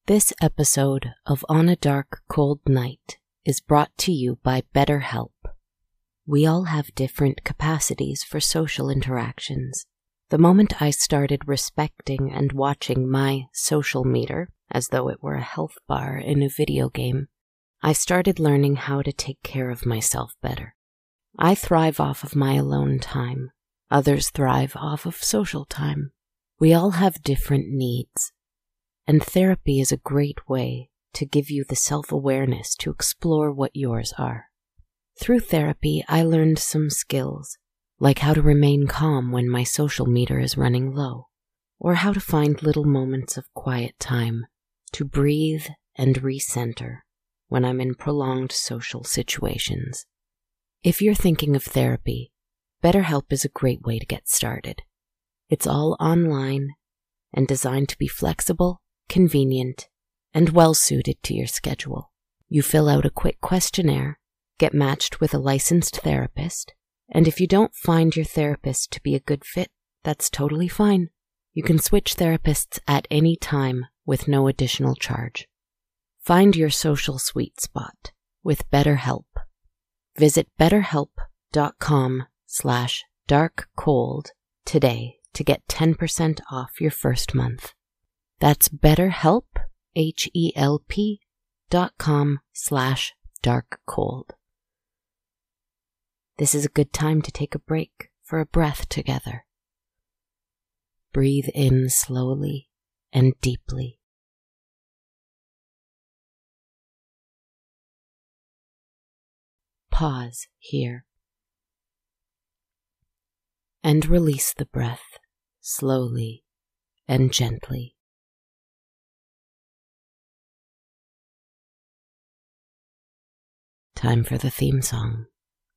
This episode of On a Dark, Cold Night is brought to you by BetterHelp. We all have different capacities for social interactions. The moment I started respecting and watching my social meter, as though it were a health bar in a video game, I started learning how to take care of myself better. I thrive off of my alone time. Others thrive off of social time. We all have different needs. And therapy is a great way to give you the self-awareness to explore what yours are. Through therapy, I learned some skills, like how to remain calm when my social meter is running low, or how to find little moments of quiet time to breathe and recenter when I'm in prolonged social situations. If you're thinking of therapy, BetterHelp is a great way to get started. It's all online and designed to be flexible, convenient, and well-suited to your schedule. You fill out a quick questionnaire, get matched with a licensed therapist, and if you don't find your therapist to be a good fit, that's totally fine. You can switch therapists at any time with no additional charge. Find your social sweet spot with BetterHelp. Visit betterhelp.com/darkcold today to get 10% off your first month. That's BetterHelp, HELP.com/darkcold. This is a good time to take a break for a breath together. Breathe in slowly and deeply. Pause here. And release the breath slowly and gently. Time for the theme song.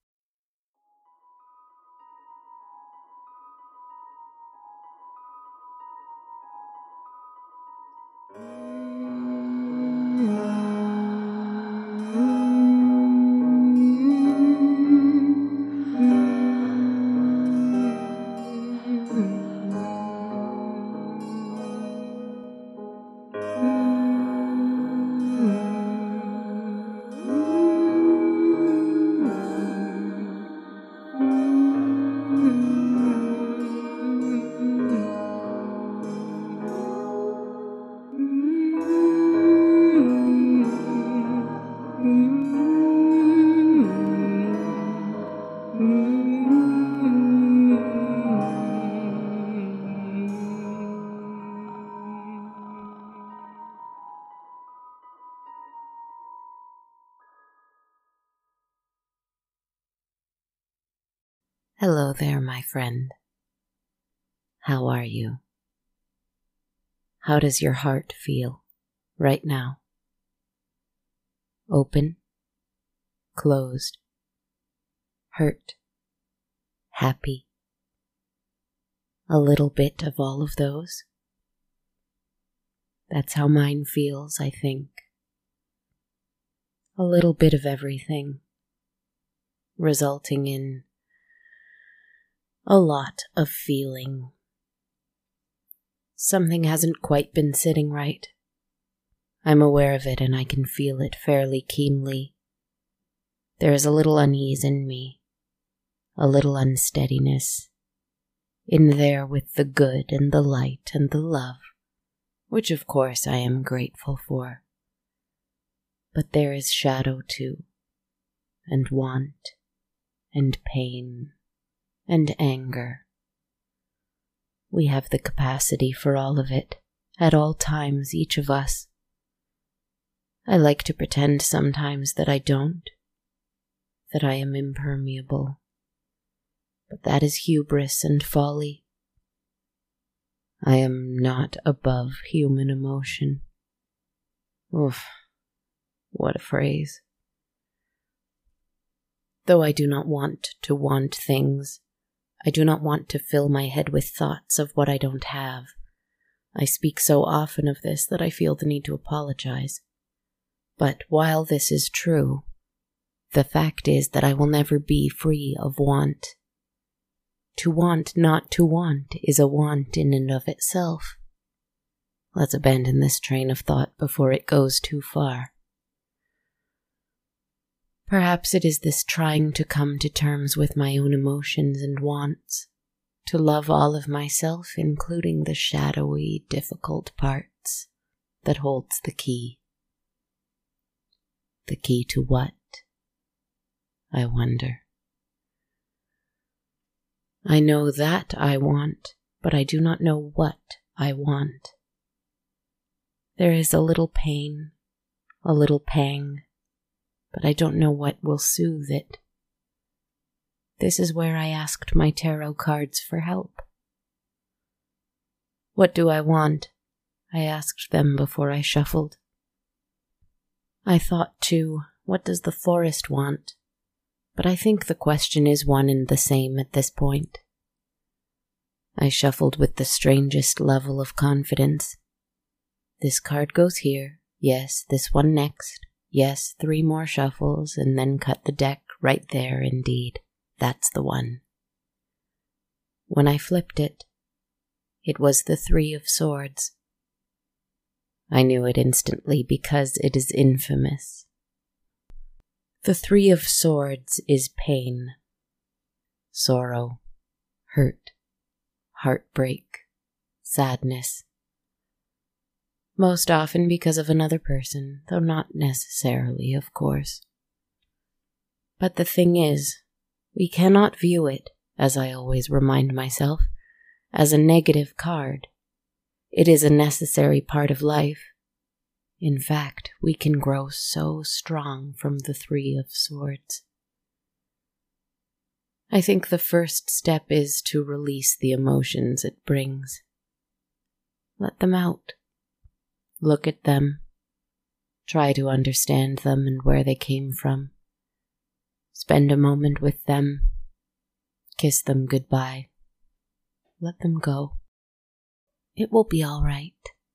Hello there, my friend. How are you? How does your heart feel right now? Open, closed, hurt, happy? A little bit of all of those? That's how mine feels, I think. A little bit of everything, resulting in a lot of feeling. Something hasn't quite been sitting right. I'm aware of it and I can feel it fairly keenly. There is a little unease in me, a little unsteadiness, in there with the good and the light and the love, which of course I am grateful for. But there is shadow too, and want, and pain, and anger. We have the capacity for all of it, at all times, each of us. I like to pretend sometimes that I don't, that I am impermeable, but that is hubris and folly. I am not above human emotion. Oof, what a phrase. Though I do not want to want things, I do not want to fill my head with thoughts of what I don't have. I speak so often of this that I feel the need to apologize. But while this is true, the fact is that I will never be free of want. To want not to want is a want in and of itself. Let's abandon this train of thought before it goes too far. Perhaps it is this trying to come to terms with my own emotions and wants, to love all of myself, including the shadowy, difficult parts, that holds the key. The key to what? I wonder. I know that I want, but I do not know what I want. There is a little pain, a little pang, but I don't know what will soothe it. This is where I asked my tarot cards for help. What do I want? I asked them before I shuffled. I thought too, what does the forest want? But I think the question is one and the same at this point. I shuffled with the strangest level of confidence. This card goes here, yes, this one next, yes, 3 more shuffles, and then cut the deck right there indeed. That's the one. When I flipped it, it was the 3 of Swords. I knew it instantly because it is infamous. The 3 of Swords is pain, sorrow, hurt, heartbreak, sadness. Most often because of another person, though not necessarily, of course. But the thing is, we cannot view it, as I always remind myself, as a negative card. It is a necessary part of life. In fact, we can grow so strong from the 3 of Swords. I think the first step is to release the emotions it brings. Let them out. Look at them. Try to understand them and where they came from. Spend a moment with them. Kiss them goodbye. Let them go. It will be all right.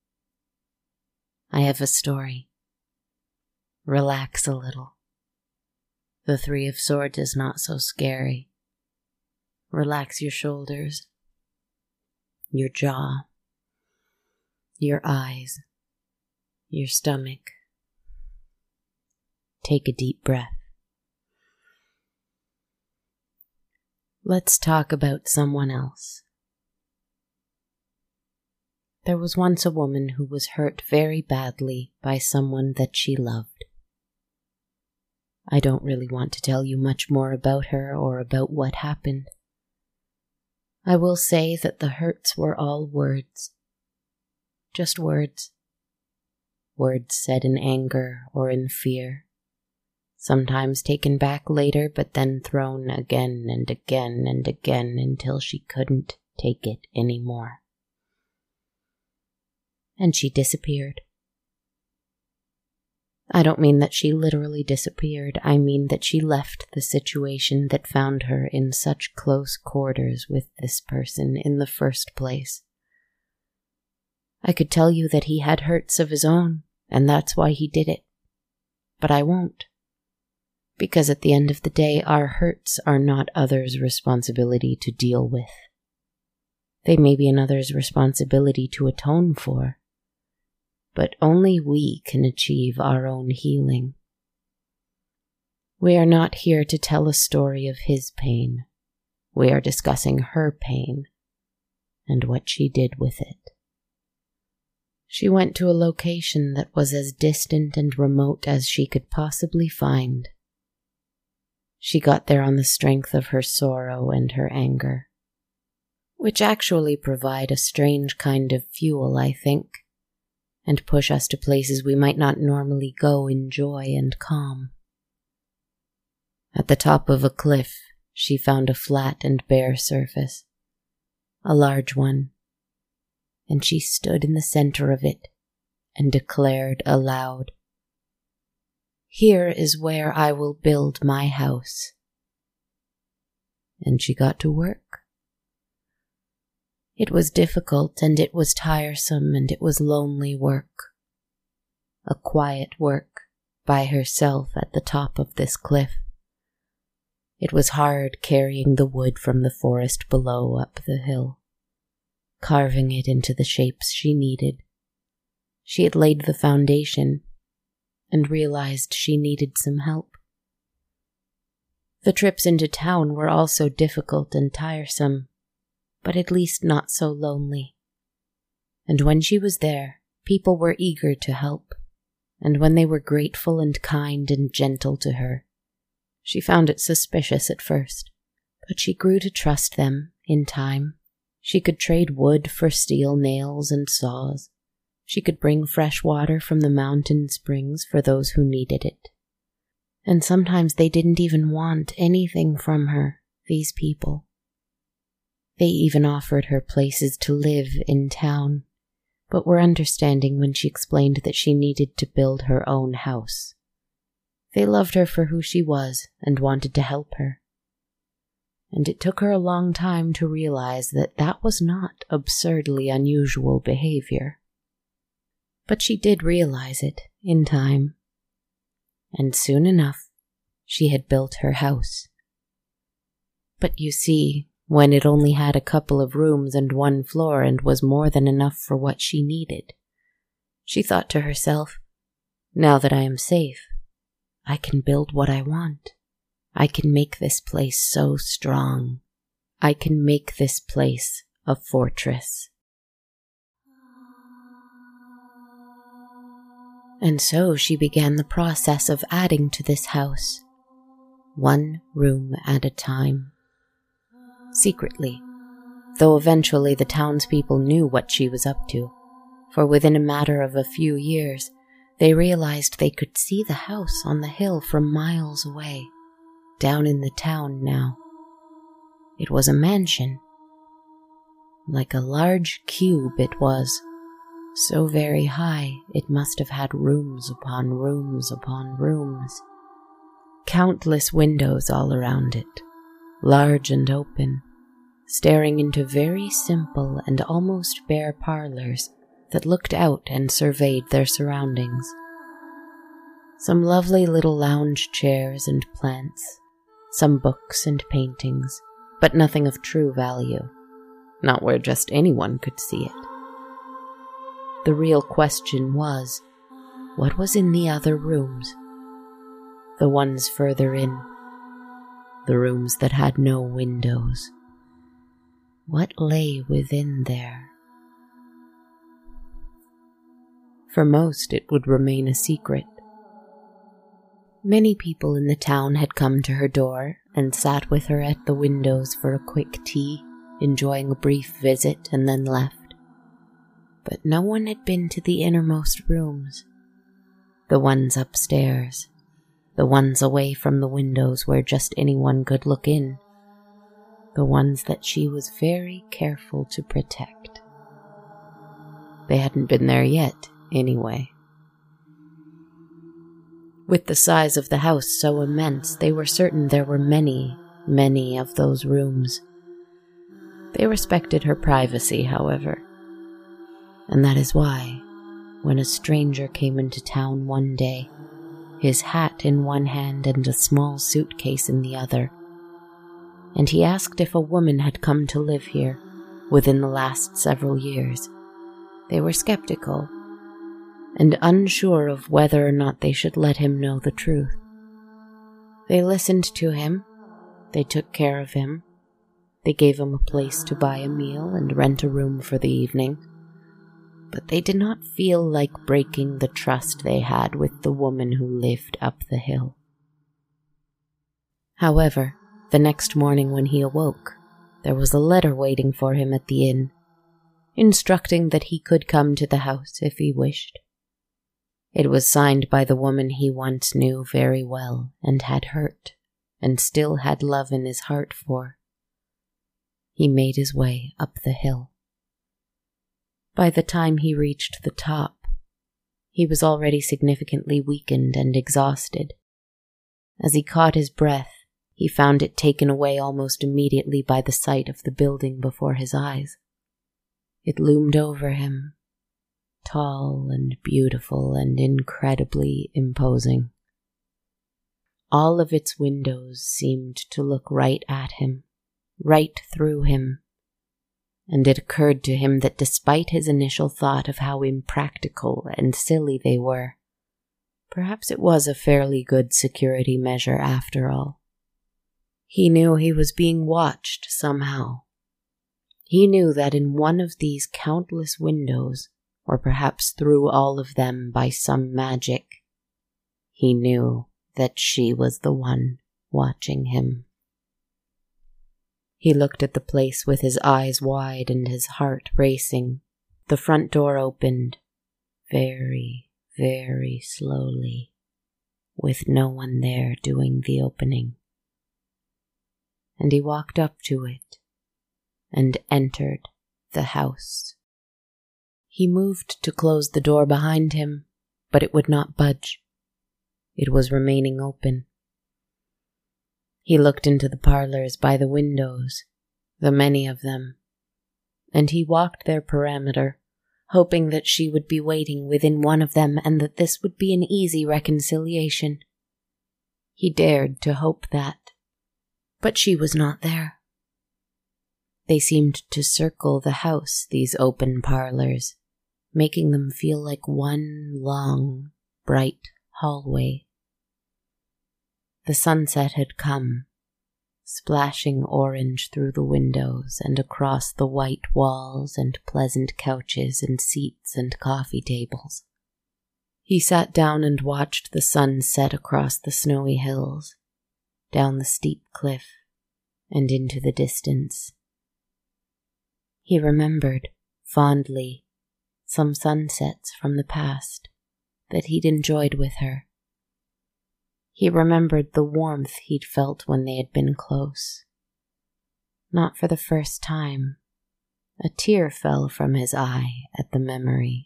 I have a story. Relax a little. The 3 of Swords is not so scary. Relax your shoulders, your jaw, your eyes, your stomach. Take a deep breath. Let's talk about someone else. There was once a woman who was hurt very badly by someone that she loved. I don't really want to tell you much more about her or about what happened. I will say that the hurts were all words. Just words. Words said in anger or in fear. Sometimes taken back later, but then thrown again and again and again until she couldn't take it anymore. And she disappeared. I don't mean that she literally disappeared. I mean that she left the situation that found her in such close quarters with this person in the first place. I could tell you that he had hurts of his own, and that's why he did it. But I won't. Because at the end of the day, our hurts are not others' responsibility to deal with. They may be another's responsibility to atone for. But only we can achieve our own healing. We are not here to tell a story of his pain. We are discussing her pain and what she did with it. She went to a location that was as distant and remote as she could possibly find. She got there on the strength of her sorrow and her anger, which actually provide a strange kind of fuel, I think, and push us to places we might not normally go in joy and calm. At the top of a cliff, she found a flat and bare surface, a large one, and she stood in the center of it and declared aloud, "Here is where I will build my house." And she got to work. It was difficult, and it was tiresome, and it was lonely work. A quiet work by herself at the top of this cliff. It was hard carrying the wood from the forest below up the hill, carving it into the shapes she needed, She had laid the foundation and realized she needed some help. The trips into town were also difficult and tiresome, but at least not so lonely. And when she was there, people were eager to help, and when they were grateful and kind and gentle to her, she found it suspicious at first, but she grew to trust them in time. She could trade wood for steel nails and saws. She could bring fresh water from the mountain springs for those who needed it. And sometimes they didn't even want anything from her, these people. They even offered her places to live in town, but were understanding when she explained that she needed to build her own house. They loved her for who she was and wanted to help her. And it took her a long time to realize that that was not absurdly unusual behavior. But she did realize it in time. And soon enough, she had built her house. But you see, when it only had a couple of rooms and one floor and was more than enough for what she needed, she thought to herself, now that I am safe, I can build what I want. I can make this place so strong. I can make this place a fortress. And so she began the process of adding to this house, one room at a time. Secretly, though eventually the townspeople knew what she was up to, for within a matter of a few years, they realized they could see the house on the hill from miles away, down in the town now. It was a mansion. Like a large cube it was, so very high it must have had rooms upon rooms upon rooms. Countless windows all around it, large and open, staring into very simple and almost bare parlors that looked out and surveyed their surroundings. Some lovely little lounge chairs and plants, some books and paintings, but nothing of true value, not where just anyone could see it. The real question was, what was in the other rooms? The ones further in, the rooms that had no windows. What lay within there? For most, it would remain a secret. Many people in the town had come to her door and sat with her at the windows for a quick tea, enjoying a brief visit and then left. But no one had been to the innermost rooms, the ones upstairs, the ones away from the windows where just anyone could look in, the ones that she was very careful to protect. They hadn't been there yet, anyway. With the size of the house so immense, they were certain there were many, many of those rooms. They respected her privacy, however. And that is why, when a stranger came into town one day, his hat in one hand and a small suitcase in the other, and he asked if a woman had come to live here within the last several years, they were skeptical and unsure of whether or not they should let him know the truth. They listened to him, they took care of him, they gave him a place to buy a meal and rent a room for the evening, but they did not feel like breaking the trust they had with the woman who lived up the hill. However, the next morning when he awoke, there was a letter waiting for him at the inn, instructing that he could come to the house if he wished. It was signed by the woman he once knew very well and had hurt, and still had love in his heart for. He made his way up the hill. By the time he reached the top, he was already significantly weakened and exhausted. As he caught his breath, he found it taken away almost immediately by the sight of the building before his eyes. It loomed over him, tall and beautiful and incredibly imposing. All of its windows seemed to look right at him, right through him. and it occurred to him that despite his initial thought of how impractical and silly they were, perhaps it was a fairly good security measure after all. He knew he was being watched somehow. He knew that in one of these countless windows, or perhaps through all of them by some magic, he knew that she was the one watching him. He looked at the place with his eyes wide and his heart racing. The front door opened, very, very slowly, with no one there doing the opening. And he walked up to it and entered the house. He moved to close the door behind him, but it would not budge. It was remaining open. He looked into the parlors by the windows, the many of them, and he walked their perimeter, hoping that she would be waiting within one of them and that this would be an easy reconciliation. He dared to hope that, but she was not there. They seemed to circle the house, these open parlors, making them feel like one long, bright hallway. The sunset had come, splashing orange through the windows and across the white walls and pleasant couches and seats and coffee tables. He sat down and watched the sun set across the snowy hills, down the steep cliff, and into the distance. He remembered, fondly, some sunsets from the past that he'd enjoyed with her. He remembered the warmth he'd felt when they had been close. Not for the first time, a tear fell from his eye at the memory.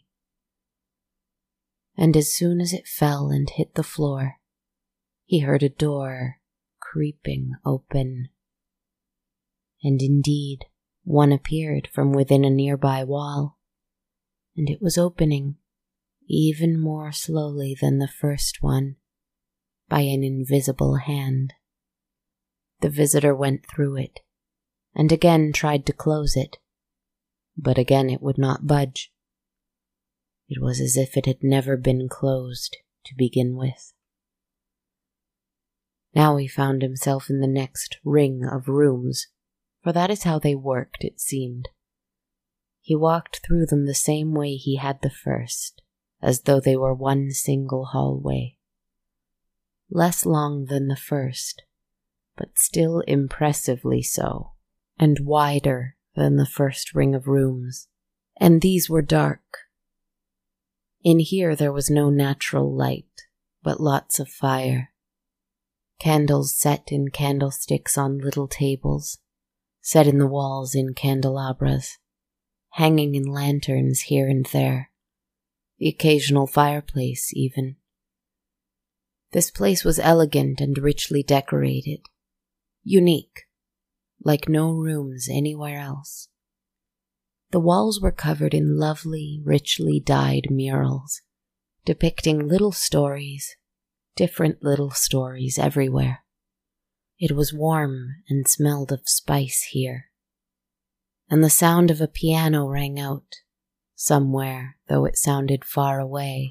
And as soon as it fell and hit the floor, he heard a door creeping open. And indeed, one appeared from within a nearby wall, and it was opening, even more slowly than the first one, by an invisible hand. The visitor went through it, and again tried to close it, but again it would not budge. It was as if it had never been closed to begin with. Now he found himself in the next ring of rooms, for that is how they worked, it seemed. He walked through them the same way he had the first, as though they were one single hallway. Less long than the first, but still impressively so, and wider than the first ring of rooms, and these were dark. In here there was no natural light, but lots of fire. Candles set in candlesticks on little tables, set in the walls in candelabras, hanging in lanterns here and there, the occasional fireplace even. This place was elegant and richly decorated, unique, like no rooms anywhere else. The walls were covered in lovely, richly dyed murals, depicting little stories, different little stories everywhere. It was warm and smelled of spice here, and the sound of a piano rang out, somewhere, though it sounded far away.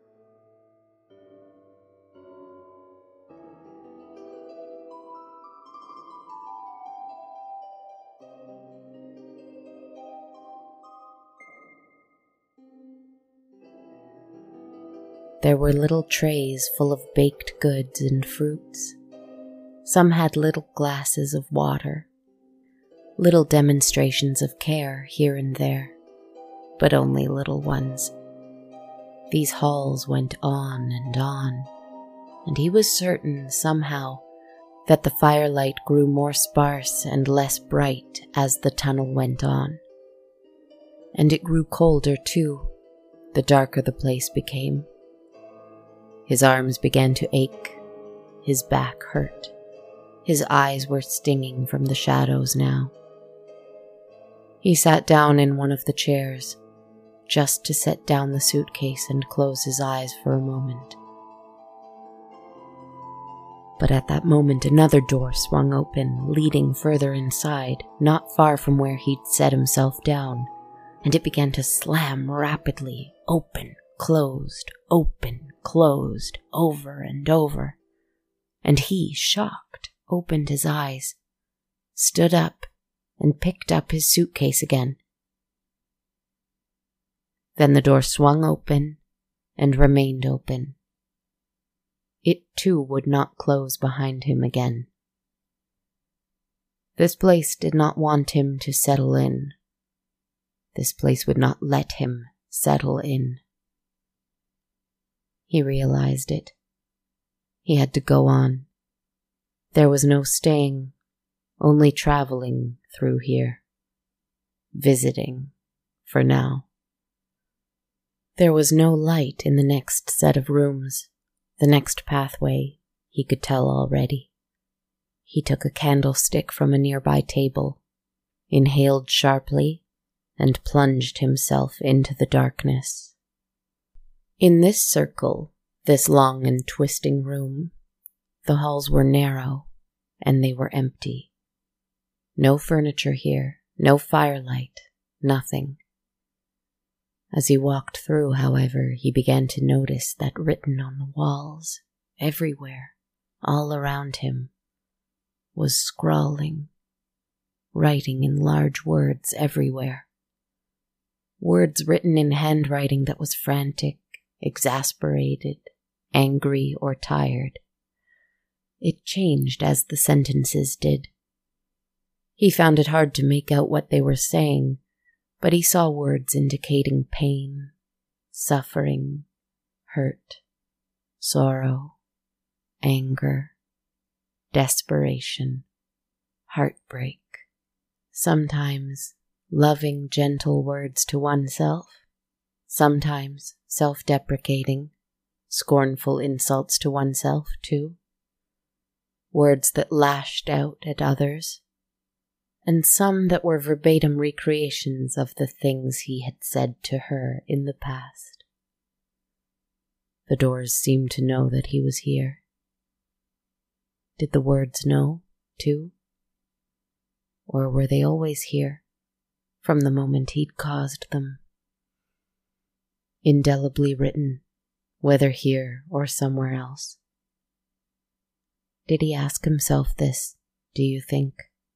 There were little trays full of baked goods and fruits. Some had little glasses of water, little demonstrations of care here and there, but only little ones. These halls went on, and he was certain, somehow, that the firelight grew more sparse and less bright as the tunnel went on. And it grew colder, too, the darker the place became. His arms began to ache, his back hurt, his eyes were stinging from the shadows now. He sat down in one of the chairs, just to set down the suitcase and close his eyes for a moment. But at that moment another door swung open, leading further inside, not far from where he'd set himself down, and it began to slam rapidly, open, closed, over and over. And he, shocked, opened his eyes, stood up, and picked up his suitcase again. Then the door swung open and remained open. It too would not close behind him again. This place did not want him to settle in. This place would not let him settle in. He realized it. He had to go on. There was no staying, only traveling through here. Visiting, for now. There was no light in the next set of rooms, the next pathway, he could tell already. He took a candlestick from a nearby table, inhaled sharply, and plunged himself into the darkness. In this circle, this long and twisting room, the halls were narrow, and they were empty. No furniture here, no firelight, nothing. As he walked through, however, he began to notice that written on the walls, everywhere, all around him, was scrawling, writing in large words everywhere. Words written in handwriting that was frantic, exasperated, angry, or tired. It changed as the sentences did. He found it hard to make out what they were saying, but he saw words indicating pain, suffering, hurt, sorrow, anger, desperation, heartbreak. Sometimes loving, gentle words to oneself, sometimes self-deprecating, scornful insults to oneself too. Words that lashed out at others, and some that were verbatim recreations of the things he had said to her in the past. The doors seemed to know that he was here. Did the words know, too? Or were they always here, from the moment he'd caused them? Indelibly written, whether here or somewhere else. Did he ask himself this, do you think?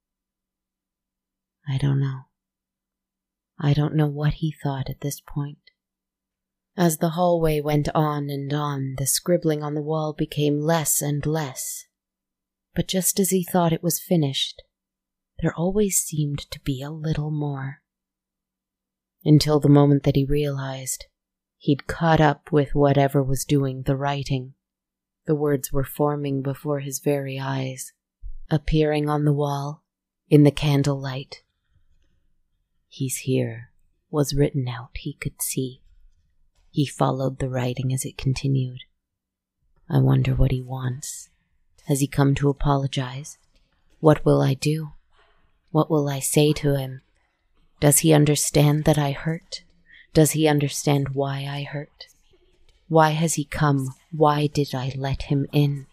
I don't know. I don't know what he thought at this point. As the hallway went on and on, the scribbling on the wall became less and less. But just as he thought it was finished, there always seemed to be a little more. Until the moment that he realized he'd caught up with whatever was doing the writing. The words were forming before his very eyes, appearing on the wall, in the candlelight. "He's here," was written out, he could see. He followed the writing as it continued. "I wonder what he wants. Has he come to apologize? What will I do? What will I say to him? Does he understand that I hurt? Does he understand why I hurt? Why has he come? Why did I let him in?"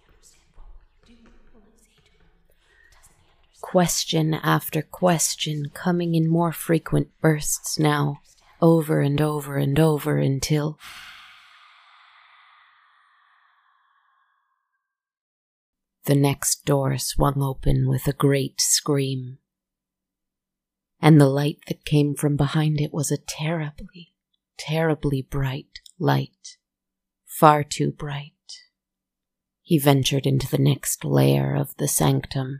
Question after question, coming in more frequent bursts now, over and over and over until... The next door swung open with a great scream, and the light that came from behind it was a terribly, terribly bright light. Far too bright. He ventured into the next layer of the sanctum.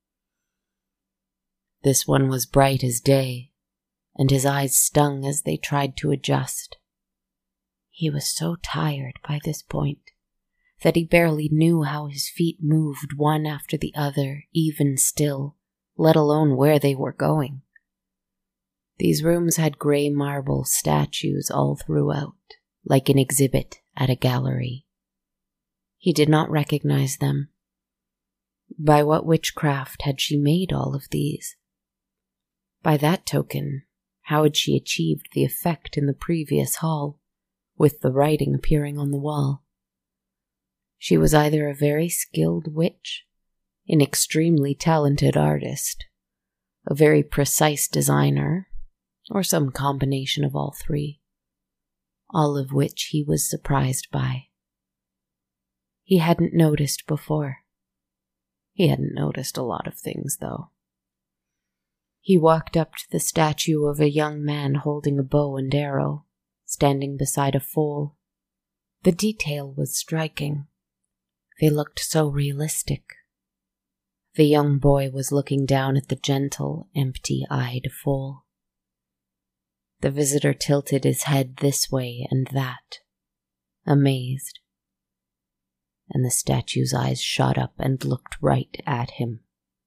This one was bright as day, and his eyes stung as they tried to adjust. He was so tired by this point that he barely knew how his feet moved one after the other, even still, let alone where they were going. These rooms had gray marble statues all throughout, like an exhibit at a gallery. He did not recognize them. By what witchcraft had she made all of these? By that token, how had she achieved the effect in the previous hall, with the writing appearing on the wall? She was either a very skilled witch, an extremely talented artist, a very precise designer, or some combination of all three, all of which he was surprised by. He hadn't noticed before. He hadn't noticed a lot of things, though. He walked up to the statue of a young man holding a bow and arrow, standing beside a foal. The detail was striking. They looked so realistic. The young boy was looking down at the gentle, empty-eyed foal. The visitor tilted his head this way and that, amazed, and the statue's eyes shot up and looked right at him.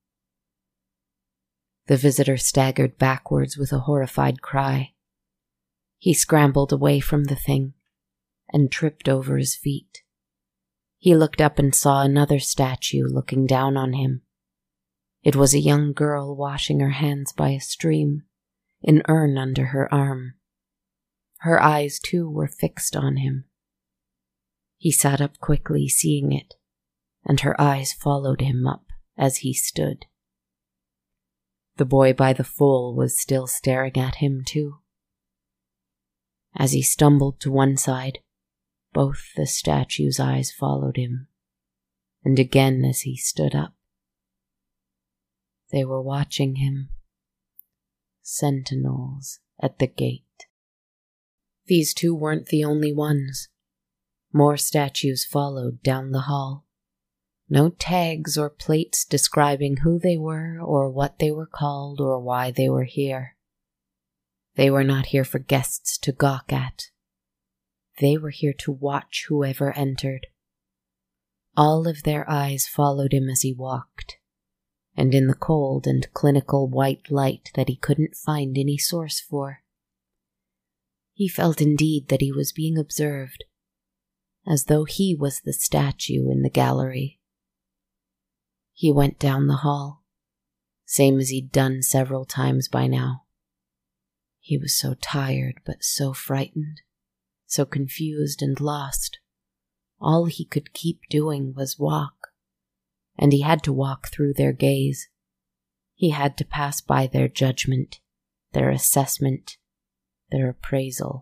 The visitor staggered backwards with a horrified cry. He scrambled away from the thing and tripped over his feet. He looked up and saw another statue looking down on him. It was a young girl washing her hands by a stream, an urn under her arm. Her eyes, too, were fixed on him. He sat up quickly, seeing it, and her eyes followed him up as he stood. The boy by the foal was still staring at him, too. As he stumbled to one side, both the statue's eyes followed him, and again as he stood up. They were watching him. Sentinels at the gate. These two weren't the only ones. More statues followed down the hall. No tags or plates describing who they were or what they were called or why they were here. They were not here for guests to gawk at. They were here to watch whoever entered. All of their eyes followed him as he walked, and in the cold and clinical white light that he couldn't find any source for, he felt indeed that he was being observed, as though he was the statue in the gallery. He went down the hall, same as he'd done several times by now. He was so tired but so frightened, so confused and lost. All he could keep doing was walk, and he had to walk through their gaze. He had to pass by their judgment, their assessment, their appraisal.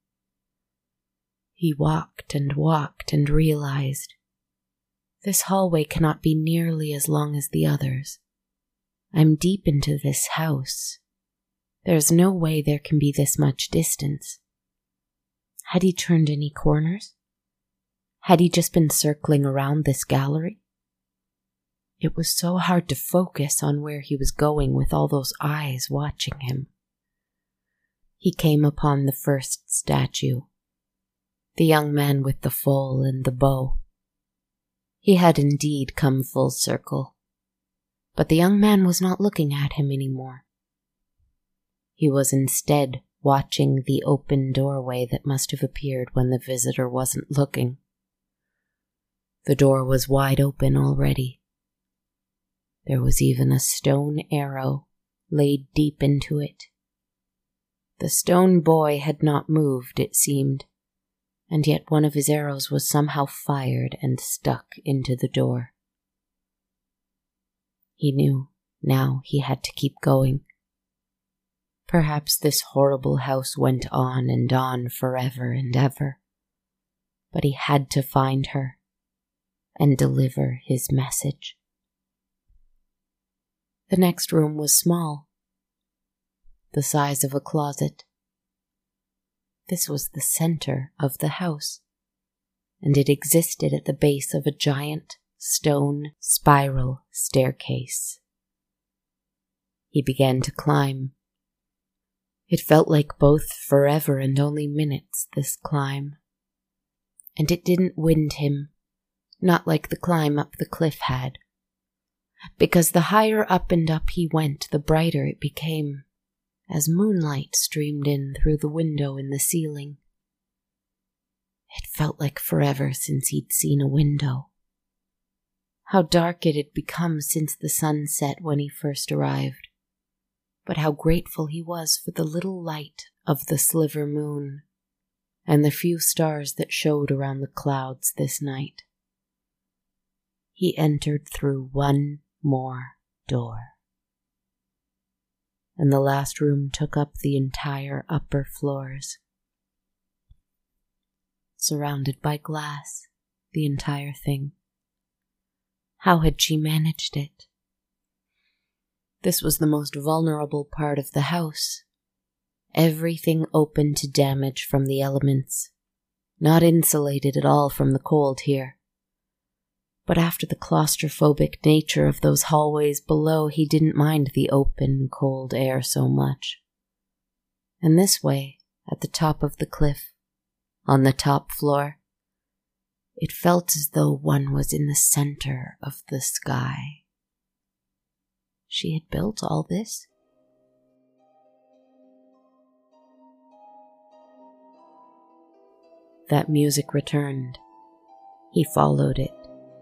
He walked and realized, this hallway cannot be nearly as long as the others. I'm deep into this house. There's no way there can be this much distance. Had he turned any corners? Had he just been circling around this gallery? It was so hard to focus on where he was going with all those eyes watching him. He came upon the first statue, the young man with the foal and the bow. He had indeed come full circle, but the young man was not looking at him anymore. He was instead watching the open doorway that must have appeared when the visitor wasn't looking. The door was wide open already. There was even a stone arrow laid deep into it. The stone boy had not moved, it seemed, and yet one of his arrows was somehow fired and stuck into the door. He knew now he had to keep going. Perhaps this horrible house went on and on forever and ever, but he had to find her and deliver his message. The next room was small, the size of a closet. This was the center of the house, and it existed at the base of a giant stone spiral staircase. He began to climb. It felt like both forever and only minutes, this climb. And it didn't wind him, not like the climb up the cliff had, because the higher up and up he went, the brighter it became, as moonlight streamed in through the window in the ceiling. It felt like forever since he'd seen a window. How dark it had become since the sun set when he first arrived, but how grateful he was for the little light of the sliver moon and the few stars that showed around the clouds this night. he entered through one more door. And the last room took up the entire upper floors. Surrounded by glass, the entire thing. How had she managed it? This was the most vulnerable part of the house. Everything open to damage from the elements, not insulated at all from the cold here. But after the claustrophobic nature of those hallways below, he didn't mind the open, cold air so much. And this way, at the top of the cliff, on the top floor, it felt as though one was in the center of the sky. She had built all this? That music returned. He followed it.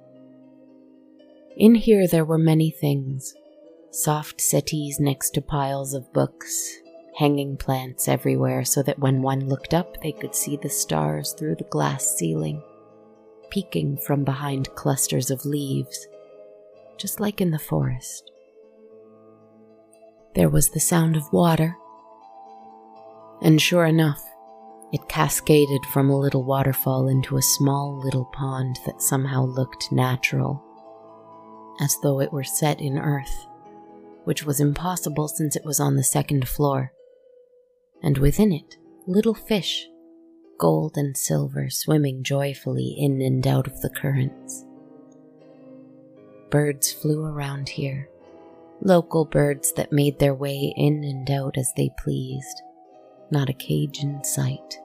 In here there were many things. Soft settees next to piles of books, hanging plants everywhere so that when one looked up they could see the stars through the glass ceiling, peeking from behind clusters of leaves, just like in the forest. There was the sound of water, and sure enough, it cascaded from a little waterfall into a small little pond that somehow looked natural, as though it were set in earth, which was impossible since it was on the second floor, and within it, little fish, gold and silver, swimming joyfully in and out of the currents. Birds flew around here, local birds that made their way in and out as they pleased, not a cage in sight.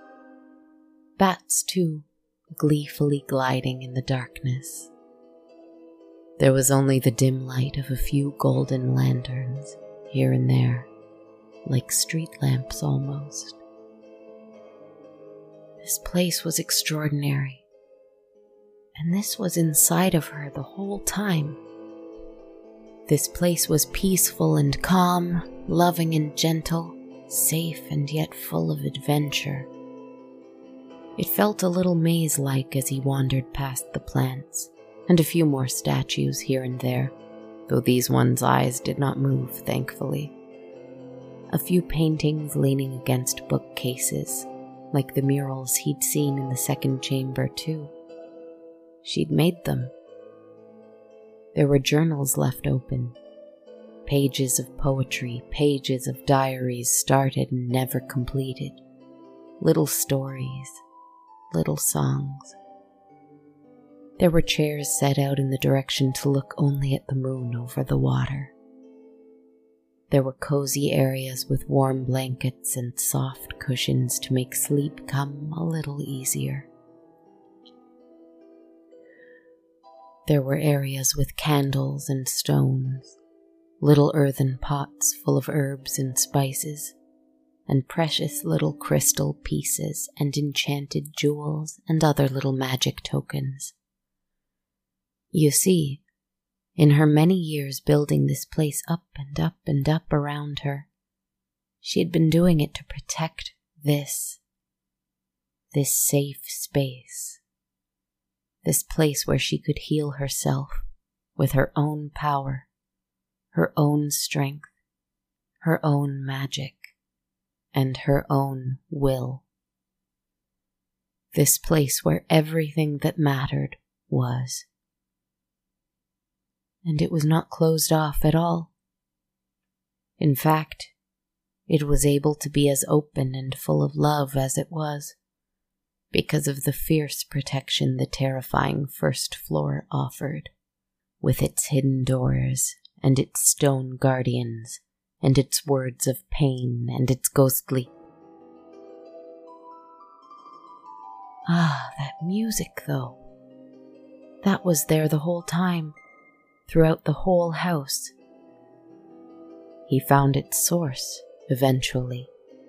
Bats, too, gleefully gliding in the darkness. There was only the dim light of a few golden lanterns, here and there, like street lamps almost. This place was extraordinary, and this was inside of her the whole time. This place was peaceful and calm, loving and gentle, safe and yet full of adventure. It felt a little maze-like as he wandered past the plants, and a few more statues here and there, though these ones' eyes did not move, thankfully. A few paintings leaning against bookcases, like the murals he'd seen in the second chamber too. She'd made them. There were journals left open, pages of poetry, pages of diaries started and never completed, little stories, little songs. There were chairs set out in the direction to look only at the moon over the water. There were cozy areas with warm blankets and soft cushions to make sleep come a little easier. There were areas with candles and stones, little earthen pots full of herbs and spices, and precious little crystal pieces and enchanted jewels and other little magic tokens. You see, in her many years building this place up and up and up around her, she had been doing it to protect this safe space, this place where she could heal herself with her own power, her own strength, her own magic, and her own will. This place where everything that mattered was. And it was not closed off at all. In fact, it was able to be as open and full of love as it was, because of the fierce protection the terrifying first floor offered, with its hidden doors and its stone guardians and its words of pain and its ghostly... Ah, that music, though. That was there the whole time, throughout the whole house. He found its source, eventually.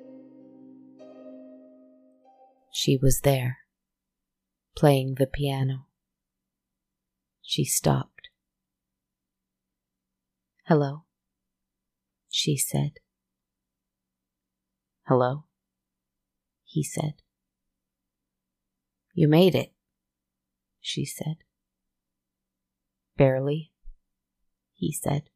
She was there, playing the piano. She stopped. "Hello," she said. "Hello," he said. "You made it," she said. Barely, he said.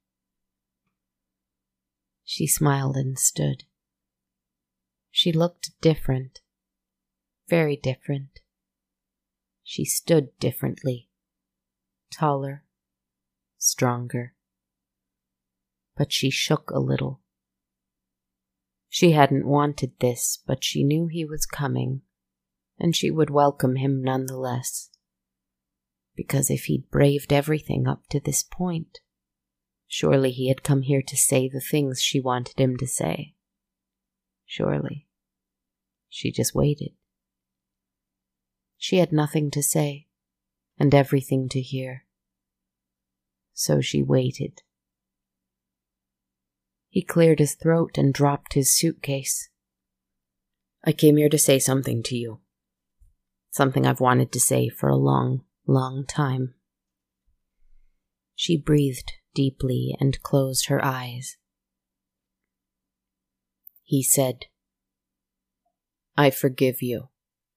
She smiled and stood. She looked different. Very different. She stood differently. Taller. Stronger. But she shook a little. She hadn't wanted this, but she knew he was coming, and she would welcome him nonetheless. Because if he'd braved everything up to this point, surely he had come here to say the things she wanted him to say. Surely. She just waited. She had nothing to say, and everything to hear. So she waited. He cleared his throat and dropped his suitcase. I came here to say something to you. Something I've wanted to say for a long, long time. She breathed deeply and closed her eyes. He said, I forgive you.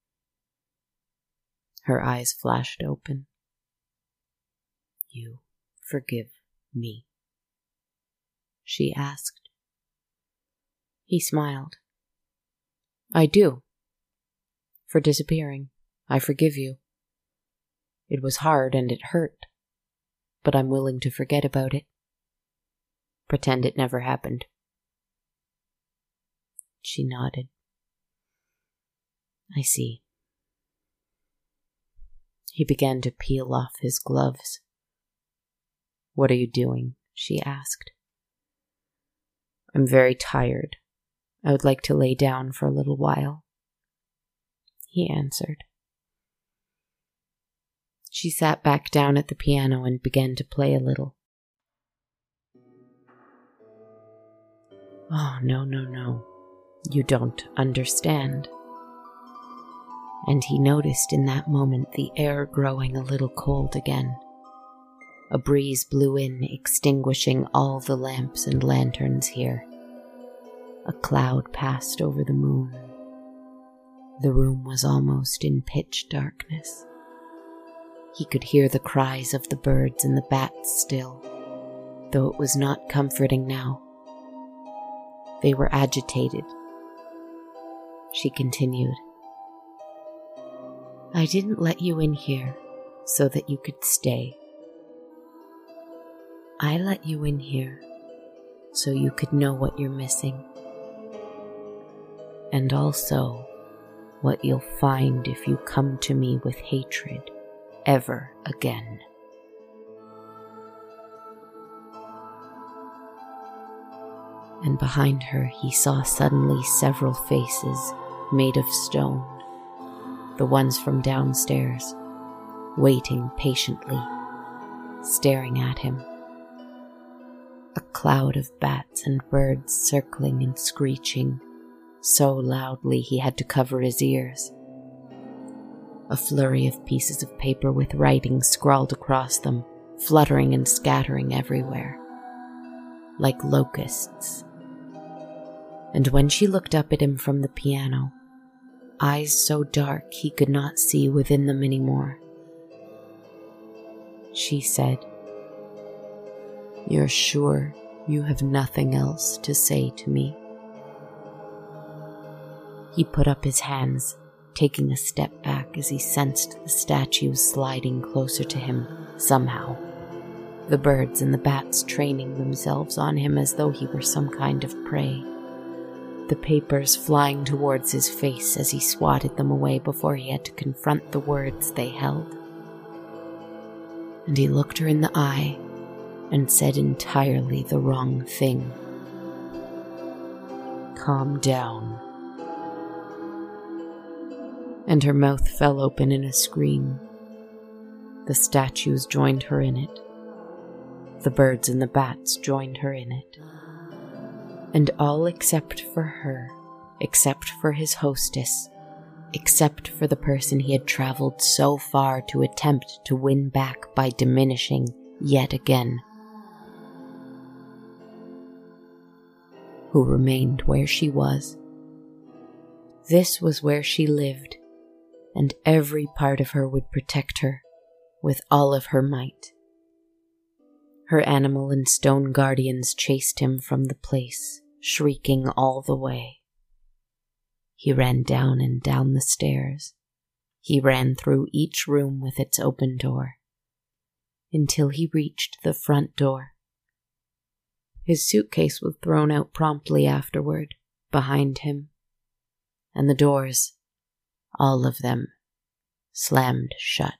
Her eyes flashed open. You forgive me? She asked. He smiled. I do. For disappearing, I forgive you. It was hard and it hurt, but I'm willing to forget about it. Pretend it never happened. She nodded. I see. He began to peel off his gloves. What are you doing? She asked. I'm very tired. I would like to lay down for a little while. He answered. She sat back down at the piano and began to play a little. Oh, no. You don't understand. And he noticed in that moment the air growing a little cold again. A breeze blew in, extinguishing all the lamps and lanterns here. A cloud passed over the moon. The room was almost in pitch darkness. He could hear the cries of the birds and the bats still, though it was not comforting now. They were agitated. She continued. I didn't let you in here so that you could stay. I let you in here so you could know what you're missing. And also what you'll find if you come to me with hatred ever again. And behind her he saw suddenly several faces made of stone, the ones from downstairs, waiting patiently, staring at him. A cloud of bats and birds circling and screeching so loudly he had to cover his ears. A flurry of pieces of paper with writing scrawled across them, fluttering and scattering everywhere, like locusts. And when she looked up at him from the piano, eyes so dark he could not see within them anymore, she said, You're sure you have nothing else to say to me? He put up his hands, taking a step back as he sensed the statues sliding closer to him, somehow. The birds and the bats training themselves on him as though he were some kind of prey. The papers flying towards his face as he swatted them away before he had to confront the words they held. And he looked her in the eye and said entirely the wrong thing. Calm down. And her mouth fell open in a scream. The statues joined her in it. The birds and the bats joined her in it. And all except for her, except for his hostess, except for the person he had traveled so far to attempt to win back by diminishing yet again, who remained where she was. This was where she lived, and every part of her would protect her with all of her might. Her animal and stone guardians chased him from the place, shrieking all the way. He ran down and down the stairs. He ran through each room with its open door, until he reached the front door. His suitcase was thrown out promptly afterward, behind him, and the doors, all of them, slammed shut.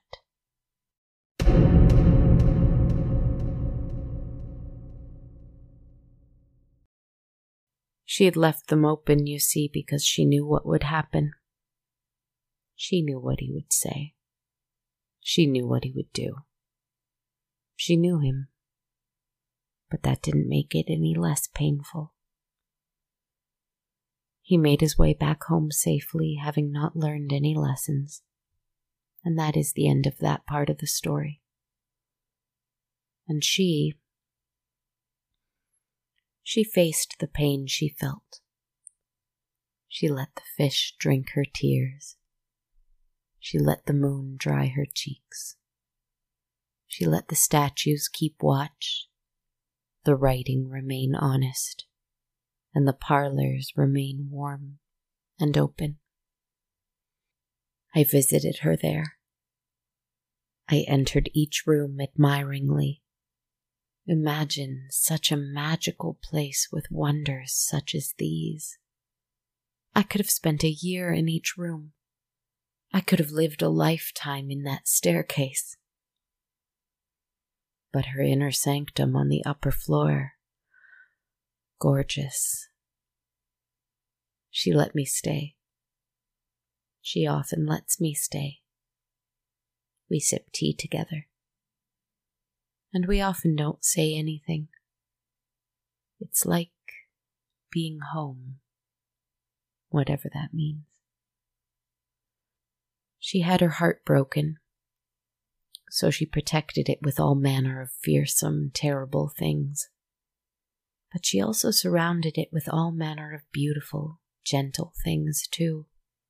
She had left them open, you see, because she knew what would happen. She knew what he would say. She knew what he would do. She knew him, but that didn't make it any less painful. He made his way back home safely, having not learned any lessons, and that is the end of that part of the story. And she faced the pain she felt. She let the fish drink her tears. She let the moon dry her cheeks. She let the statues keep watch, the writing remain honest, and the parlors remain warm and open. I visited her there. I entered each room admiringly. Imagine such a magical place with wonders such as these. I could have spent a year in each room. I could have lived a lifetime in that staircase. But her inner sanctum on the upper floor, gorgeous. She let me stay. She often lets me stay. We sip tea together. And we often don't say anything. It's like being home, whatever that means. She had her heart broken, so she protected it with all manner of fearsome, terrible things. But she also surrounded it with all manner of beautiful, gentle things too.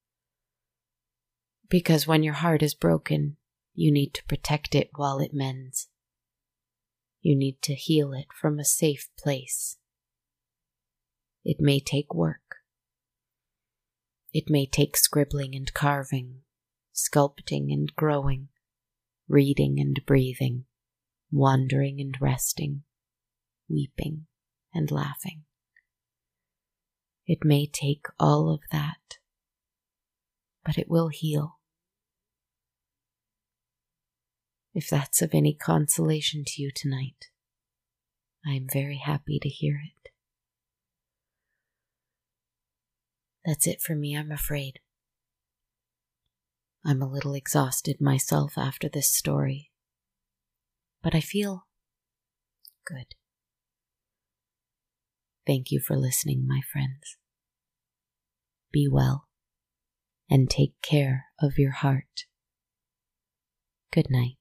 Because when your heart is broken, you need to protect it while it mends. You need to heal it from a safe place. It may take work. It may take scribbling and carving, sculpting and growing, reading and breathing, wandering and resting, weeping and laughing. It may take all of that, but it will heal. If that's of any consolation to you tonight, I am very happy to hear it. That's it for me, I'm afraid. I'm a little exhausted myself after this story, but I feel good. Thank you for listening, my friends. Be well, and take care of your heart. Good night.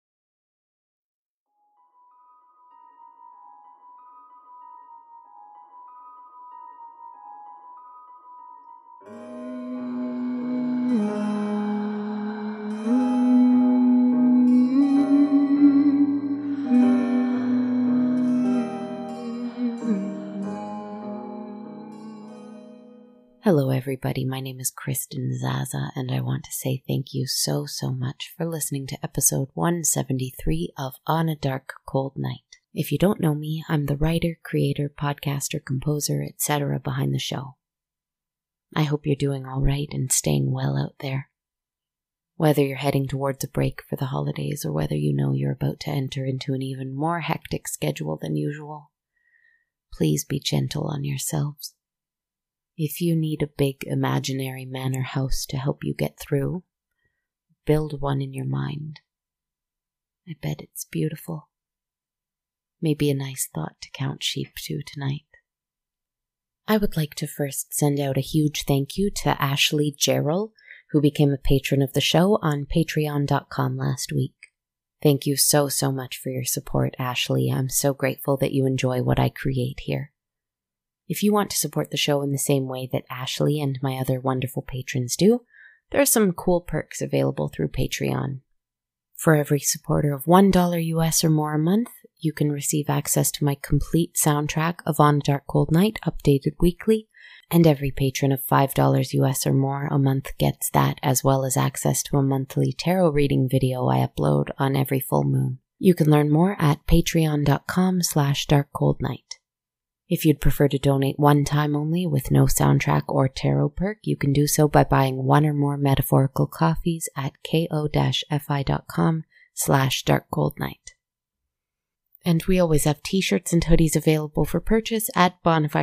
Hello everybody, my name is Kristen Zaza, and I want to say thank you so much for listening to episode 173 of On a Dark, Cold Night. If you don't know me, I'm the writer, creator, podcaster, composer, etc. behind the show. I hope you're doing all right and staying well out there. Whether you're heading towards a break for the holidays or whether you know you're about to enter into an even more hectic schedule than usual, please be gentle on yourselves. If you need a big imaginary manor house to help you get through, build one in your mind. I bet it's beautiful. Maybe a nice thought to count sheep to tonight. I would like to first send out a huge thank you to Ashley Gerald, who became a patron of the show on patreon.com last week. Thank you so much for your support, Ashley. I'm so grateful that you enjoy what I create here. If you want to support the show in the same way that Ashley and my other wonderful patrons do, there are some cool perks available through Patreon. For every supporter of $1 US or more a month, you can receive access to my complete soundtrack of On a Dark Cold Night updated weekly, and every patron of $5 US or more a month gets that, as well as access to a monthly tarot reading video I upload on every full moon. You can learn more at patreon.com/darkcoldnight. If you'd prefer to donate one time only with no soundtrack or tarot perk, you can do so by buying one or more metaphorical coffees at ko-fi.com/darkcoldnight. And we always have t-shirts and hoodies available for purchase at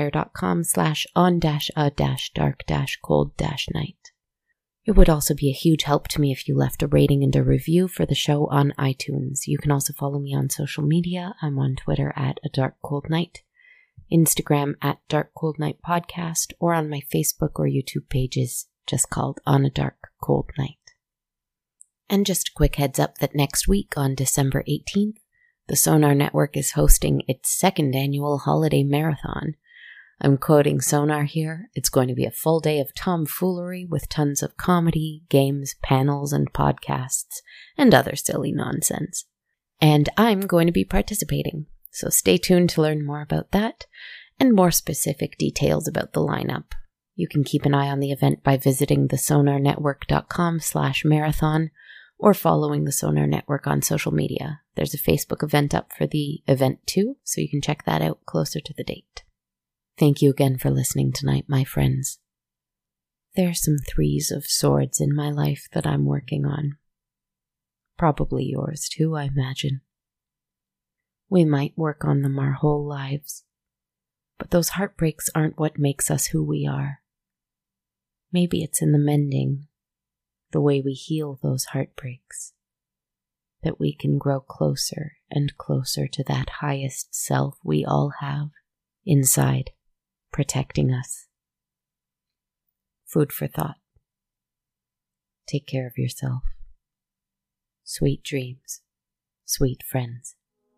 bonfire.com/on-a-dark-cold-night. It would also be a huge help to me if you left a rating and a review for the show on iTunes. You can also follow me on social media. I'm on Twitter at A Dark Cold Night, Instagram at Dark Cold Night Podcast, or on my Facebook or YouTube pages just called On a Dark Cold Night. And just a quick heads up that next week on December 18th, the Sonar Network is hosting its second annual holiday marathon. I'm quoting Sonar here. It's going to be a full day of tomfoolery with tons of comedy, games, panels, and podcasts, and other silly nonsense. And I'm going to be participating, so stay tuned to learn more about that and more specific details about the lineup. You can keep an eye on the event by visiting thesonarnetwork.com/marathon or following the Sonar Network on social media. There's a Facebook event up for the event too, so you can check that out closer to the date. Thank you again for listening tonight, my friends. There are some threes of swords in my life that I'm working on. Probably yours too, I imagine. We might work on them our whole lives, but those heartbreaks aren't what makes us who we are. Maybe it's in the mending, the way we heal those heartbreaks, that we can grow closer and closer to that highest self we all have inside, protecting us. Food for thought. Take care of yourself. Sweet dreams, sweet friends.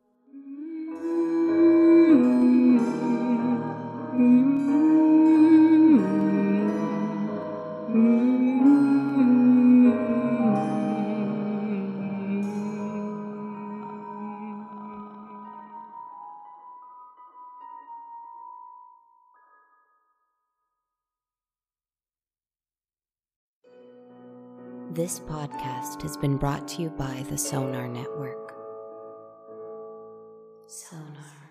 This podcast has been brought to you by the Sonar Network. Sonar.